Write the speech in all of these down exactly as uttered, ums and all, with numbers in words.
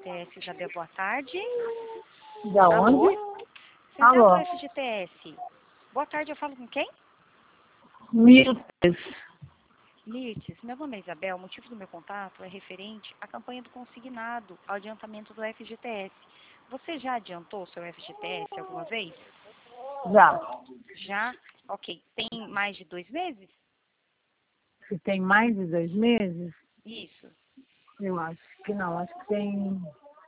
T S, Isabel, boa tarde. Da Alô? onde? Central do Alô? F G T S. Boa tarde, eu falo com quem? Mirtes. Mirtes, meu nome é Isabel, o motivo do meu contato é referente à campanha do consignado, ao adiantamento do F G T S. Você já adiantou o seu F G T S alguma vez? Já. Já? Ok. Tem mais de dois meses? Se tem mais de dois meses, Isso. eu acho que não. Acho que tem...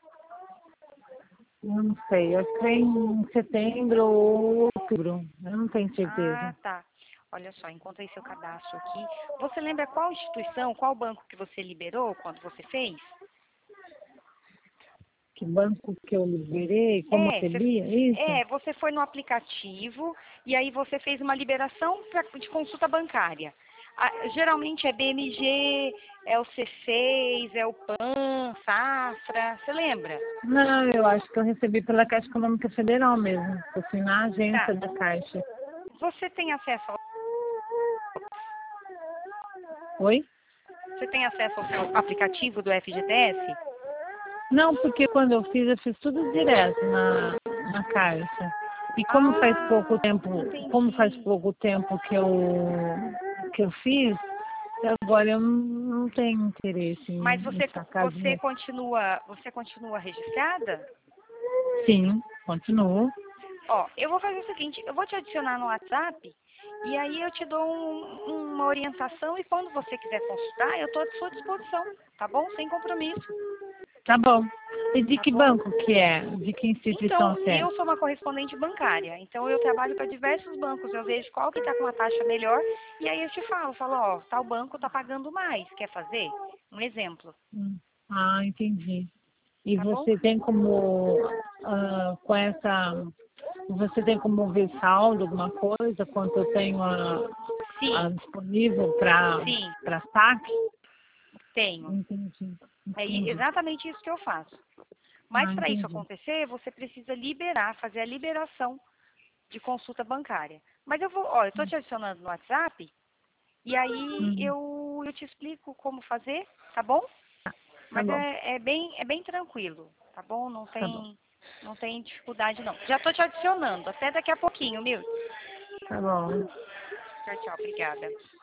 Eu não sei. Acho que tem em setembro ou outubro. Eu não tenho Ah, certeza. tá. Olha só, encontrei seu cadastro aqui. Você lembra qual instituição, qual banco que você liberou quando você fez? Que banco que eu liberei, como É, você, seria isso? é, você foi no aplicativo e aí você fez uma liberação pra, de consulta bancária. Ah, geralmente é B M G, é o C seis, é o PAN, Safra, você lembra? Não, eu acho que eu recebi pela Caixa Econômica Federal mesmo. Eu fui na Tá. agência da Caixa. Você tem acesso ao, Oi? você tem acesso ao seu aplicativo do F G T S? Não, porque quando eu fiz, eu fiz tudo direto na, na Caixa. E como faz pouco Ah, tempo, como faz entendi. pouco tempo que eu, que eu fiz, agora eu não, não tenho interesse Mas em, em você, sacar você dinheiro. continua, você continua registrada? Sim, continuo. Ó, eu vou fazer o seguinte, eu vou te adicionar no WhatsApp e aí eu te dou um- uma orientação e quando você quiser consultar, eu estou à sua disposição, tá bom? Sem compromisso, Tá bom. E de tá que bom? banco que é? De que instituição Então, que é? eu sou uma correspondente bancária, então eu trabalho para diversos bancos, eu vejo qual que está com uma taxa melhor e aí eu te falo, falo, ó, tal banco está pagando mais, quer fazer? Um exemplo, Hum. Ah, entendi. E tá bom? você tem como, ah, com essa, você tem como ver saldo, alguma coisa, quanto eu tenho a, a Sim, disponível para sim, para saque? tenho. Entendi, É i- entendi. exatamente isso que eu faço. Mas Ah, para isso entendi. acontecer, você precisa liberar, fazer a liberação de consulta bancária. Mas eu vou, ó, eu estou te adicionando no WhatsApp e aí Uhum. eu, eu te explico como fazer, tá bom? Tá Mas bom, é, é bem, é bem tranquilo, tá bom? Não tá bom, tem, não tem dificuldade não. Já estou te adicionando, até daqui a pouquinho, meu. tá bom. Tchau, tchau, obrigada.